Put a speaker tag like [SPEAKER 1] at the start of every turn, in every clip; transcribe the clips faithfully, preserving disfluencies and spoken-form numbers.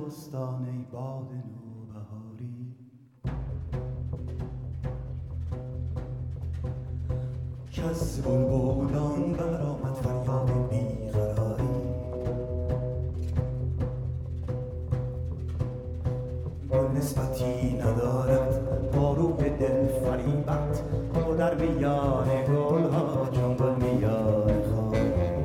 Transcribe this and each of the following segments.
[SPEAKER 1] بستان ای باد نوبهاری، کز بلبلان برآمد فریاد بیقراری. گل نسبتی ندارد با روی دل فریبت، تو در میان گلها چون گل میان خار.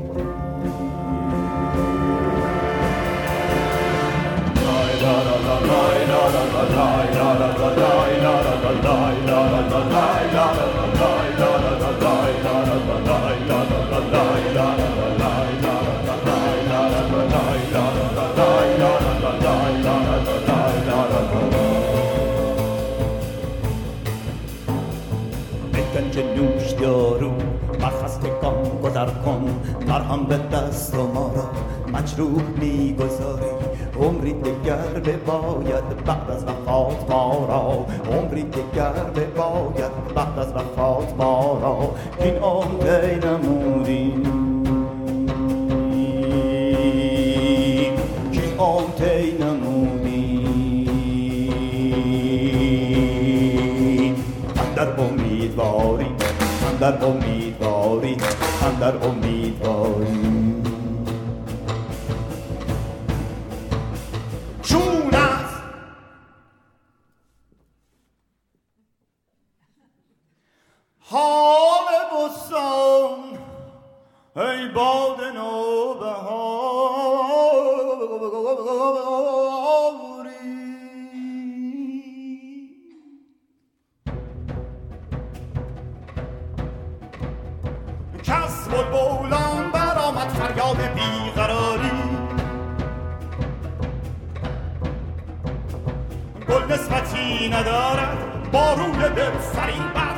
[SPEAKER 1] گنج نوش دارو بر خستگان گذر کن، مرهم به دست و ما را مجروح میگذاری. عمری دگر بباید بعد از وفات ما را، عمری دگر بباید بعد از وفات ما را، این عمری نمودیم، این عمری نمودیم. اندر امیدواری، اندر امیدواری، اندر امیدواری. چون از حال بستان ای باد نوبهاری، کس بلبلان برآمد فریاد بیقراری. گل نسبتی ندارد با روی دل فریبت،